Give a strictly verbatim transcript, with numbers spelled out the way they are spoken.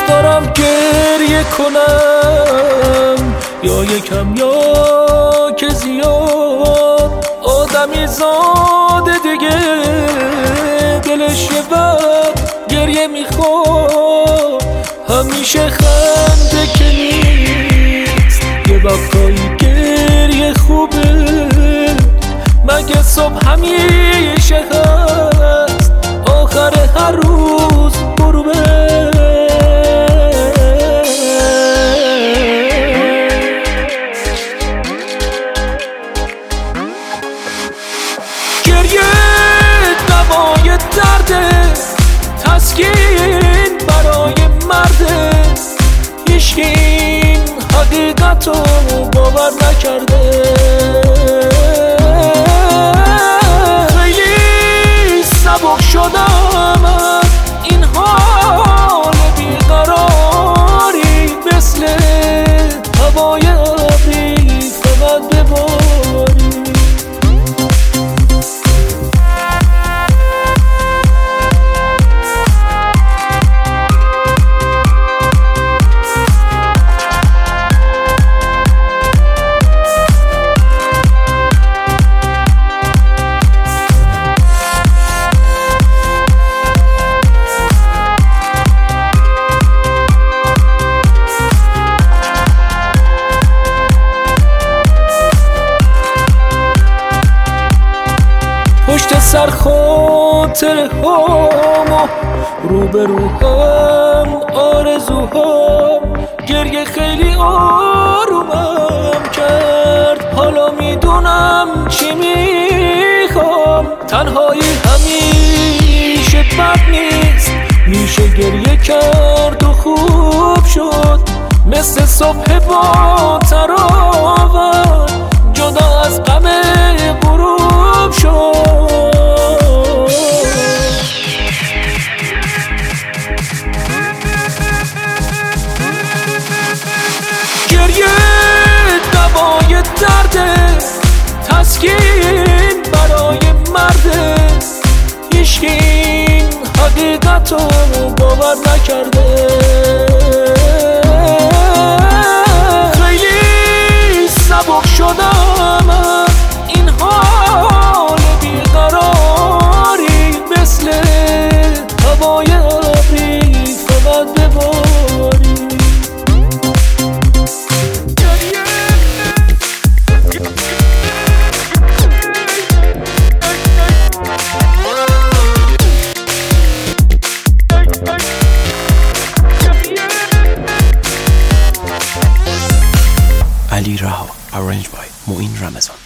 دارم گریه کنم یا یکم یا که زیاد، آدمی زاده دیگه دلش یه وقت گریه میخواد، همیشه خنده که نیست، یه وقتایی گریه خوبه، مگه صبح همیشه هست آخر هر روز غروبه. گریه دوای درده، تسکین برای مرده، هیچکی این حقیقتو باور نکرده. خیلی سبک شدم از این حال بیقراری، مثل هوای ابری فقط بباری. پشت سر خاطر هامو، روبروهم آرزوهام، گریه خیلی آرومم کرد، حالا میدونم چی میخوام. تنهایی همیشه بد نیست، میشه گریه کرد و خوب شد، مثل صبح با تراوت جدا از غم غروب شد. گریه دوای درده، تسکین برای مرده، هیچکی این حقیقتو باور نکرده. خیلی سبک شدم از این حال بیقراری، مثل هوای ابری فقط بباری. علی رها، arranged by Moin Ramazan.